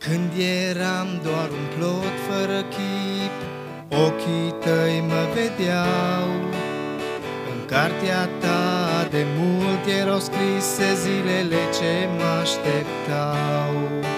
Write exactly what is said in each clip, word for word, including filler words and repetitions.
Când eram doar un plot fără chip, ochii tăi mă vedeau. În cartea ta de mult erau scrise zilele ce mă așteptau.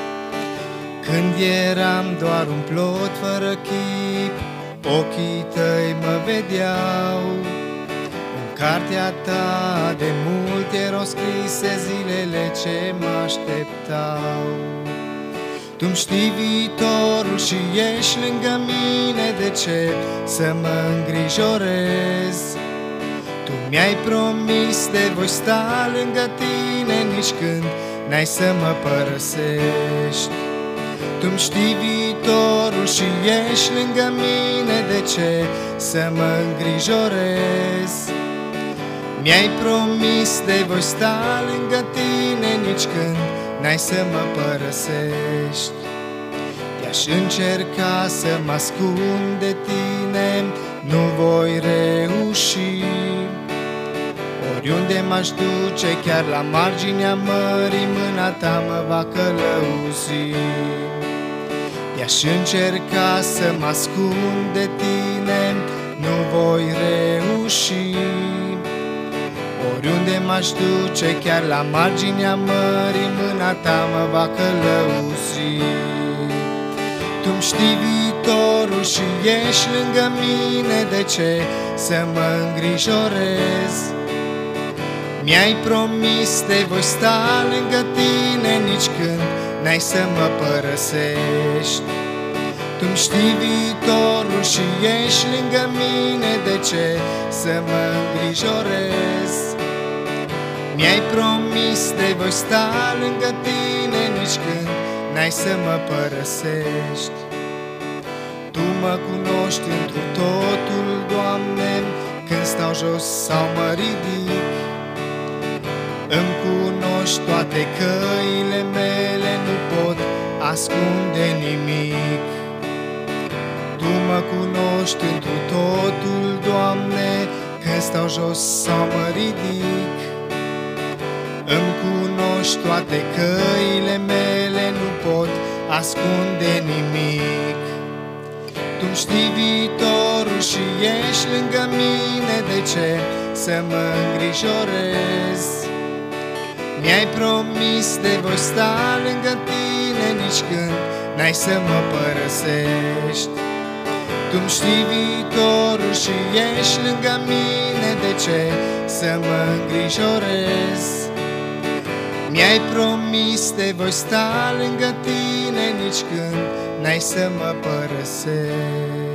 Când eram doar un plot fără chip, ochii tăi mă vedeau. În cartea ta de mult erau scrise zilele ce mă așteptau. Tu-mi știi viitorul și ești lângă mine, de ce să mă îngrijorez? Tu mi-ai promis de voi sta lângă tine nici când n-ai să mă părăsești. Tu-mi știi viitorul și ești lângă mine, de ce să mă îngrijorez? Mi-ai promis de voi sta lângă tine nici când n-ai să mă părăsești. Te-aș încerca să mă ascund de tine, nu voi reuși. Oriunde m-aș duce, chiar la marginea mării, mâna ta mă va călăuzi. Te-aș încerca să mă ascund de tine, nu voi reuși. Oriunde m-aș duce, chiar la marginea mării, mâna ta mă va călăuzi. Tu-mi știi viitorul și ești lângă mine, de ce să mă îngrijorez? Mi-ai promis de voi sta lângă tine nici când n-ai să mă părăsești. Tu-mi știi viitorul și ești lângă mine, de ce să mă îngrijorez? Mi-ai promis de voi sta lângă tine nici când n-ai să mă părăsești. Tu mă cunoști întru totul, Doamne, când stau jos sau mă ridic. Îmi cunoști toate căile mele, nu pot ascunde nimic. Tu mă cunoști întru totul, Doamne, când stau jos sau mă ridic. Îmi cunoști toate căile mele, nu pot ascunde nimic. Tu-mi știi viitorul și ești lângă mine, de ce să mă îngrijorez? Mi-ai promis de voi sta lângă tine nici când n-ai să mă părăsești. Tu-mi știi viitorul și ești lângă mine, de ce să mă îngrijorez? Mi-ai promis de voi sta lângă tine nici când n-ai să mă părăsești.